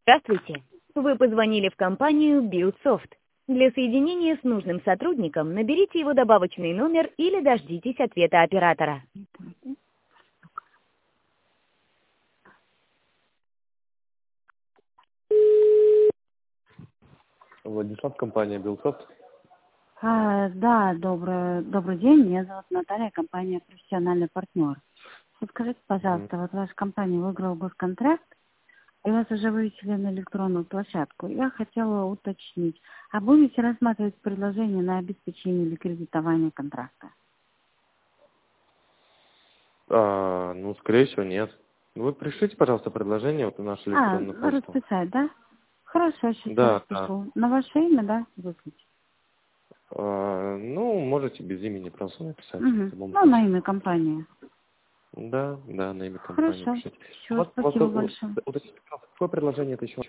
Здравствуйте. Вы позвонили в компанию BuildSoft. Для соединения с нужным сотрудником наберите его добавочный номер или дождитесь ответа оператора. Владислав, компания BuildSoft. Да, добрый день. Меня зовут Наталья, компания «Профессиональный партнер». Вот скажите, пожалуйста, вот ваша компания выиграла госконтракт, и вас уже вывесили на электронную площадку. Я хотела уточнить, а будете рассматривать предложение на обеспечение или кредитование контракта? Скорее всего, нет. Вы пришлите, пожалуйста, предложение вот на нашу электронную почту. Расписать, да? Хорошо, сейчас я Да, распишу. На ваше имя, да, выслать? Можете без имени просто написать. На имя компании. Да, на имя компании Хорошо. пишите. Все, спасибо большое. Какое предложение это еще?